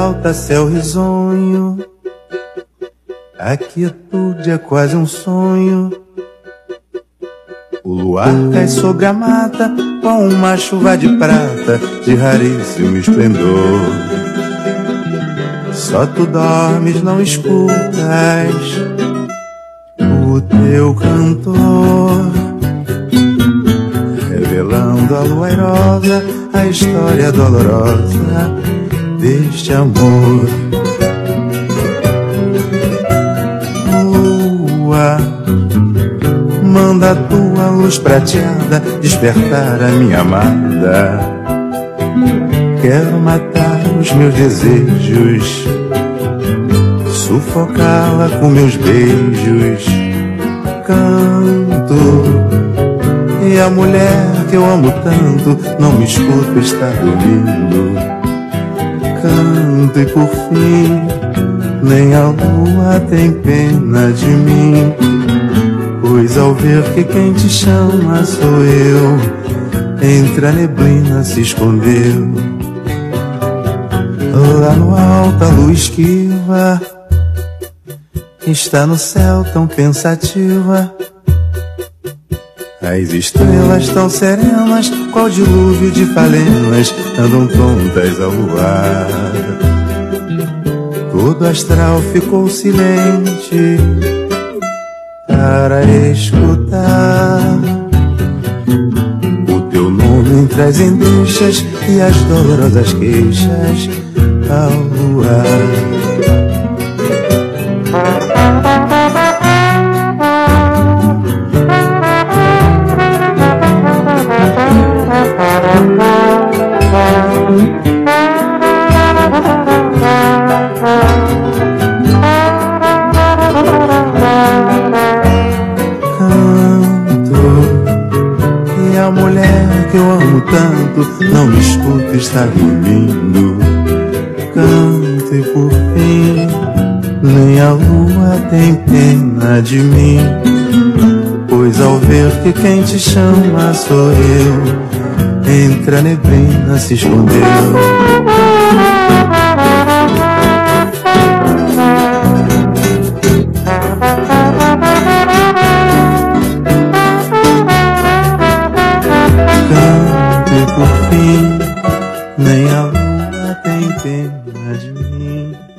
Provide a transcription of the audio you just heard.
alta, céu risonho. A quietude é quase um sonho. O luar cai sobre a mata com uma chuva de prata de raríssimo esplendor. Só tu dormes, não escutas o teu cantor, revelando a lua airosa, a história dolorosa deste amor. Lua, manda a tua luz prateada despertar a minha amada. Quero matar os meus desejos, sufocá-la com meus beijos. Canto, e a mulher que eu amo tanto não me escuta, está dormindo. Canto e por fim nem a lua tem pena de mim, pois ao ver que quem te chama sou eu, entre a neblina se escondeu. Lá no alto a lua esquiva está no céu tão pensativa. As estrelas tão serenas, qual dilúvio de falenas, andam tontas ao luar. Todo astral ficou silente para escutar o teu nome entre as endechas e as dolorosas queixas ao luar. Tanto, não me escuta, está dormindo. Canto e por fim nem a lua tem pena de mim, pois ao ver que quem te chama sou eu, entre a neblina se escondeu. Nem a lua tem pena de mim.